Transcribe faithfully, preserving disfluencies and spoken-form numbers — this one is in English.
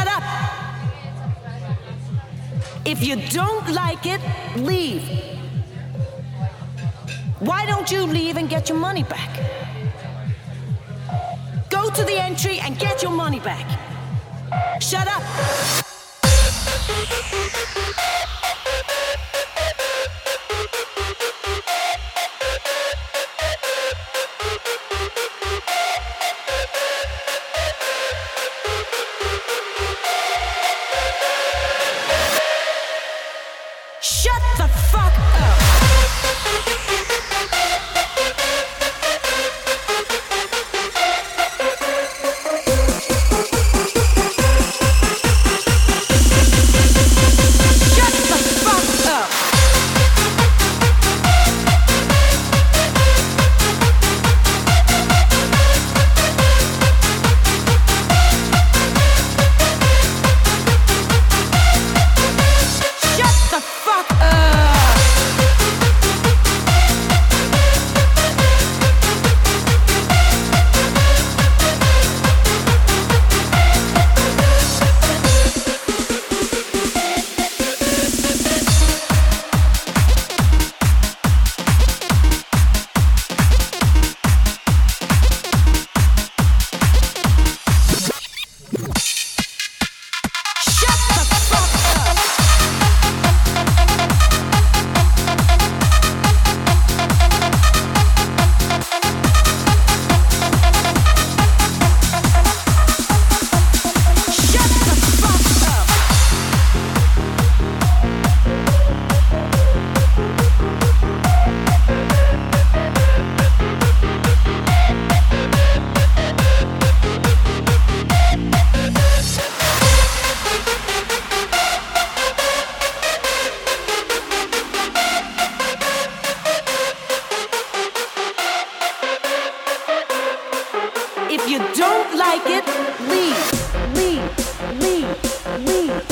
Shut up! If you don't like it, leave. Why don't you leave and get your money back? Go to the entry and get your money back. Shut up! Shut the fuck up! If you don't like it, leave, leave, leave, leave.